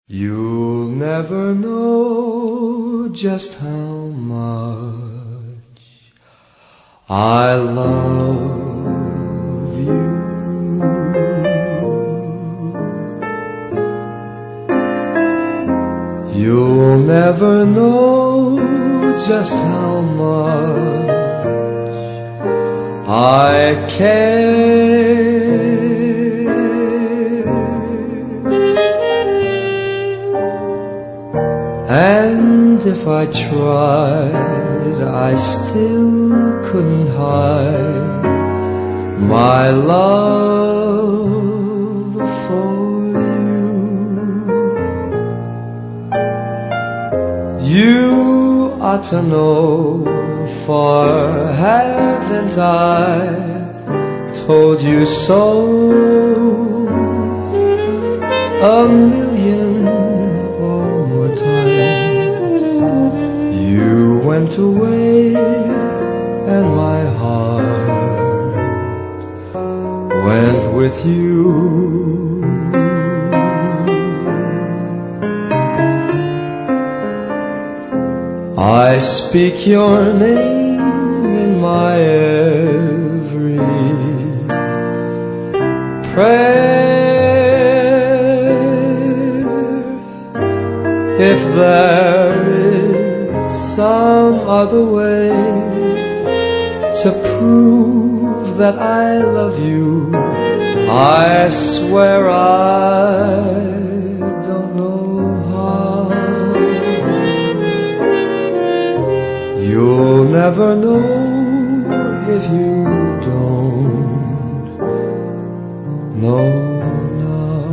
You'll never know just how much I love you. You'll never know just how much I care. And if I tried, I still couldn't hide my love for you. You ought to know, for haven't I told you so a million or more times? You went away and my heart went with you. I speak your name in my every prayer. If there is some other way to prove that I love you, I swear I don't know how. You'll never know if you don't know now.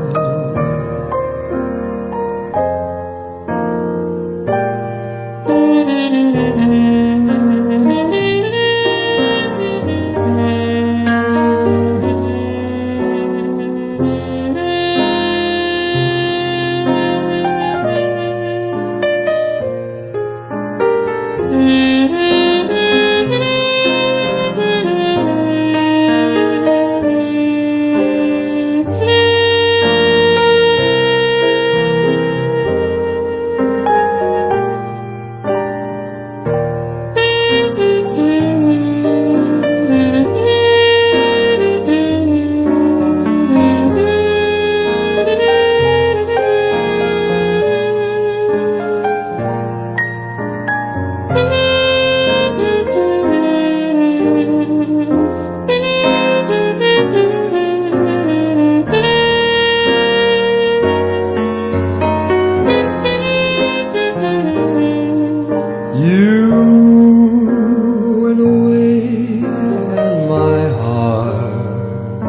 You went away and my heart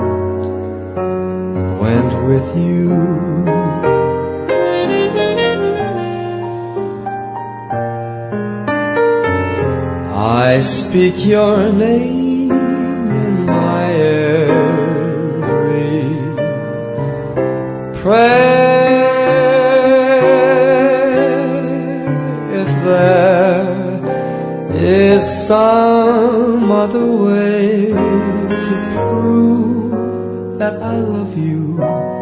went with you. I speak your name in my every prayer. If there is some other way to prove that I love you,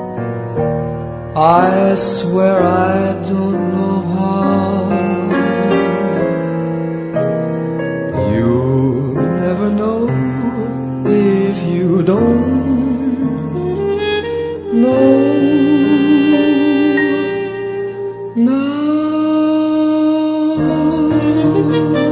I swear I don't know how. You'll never know if you don't know now.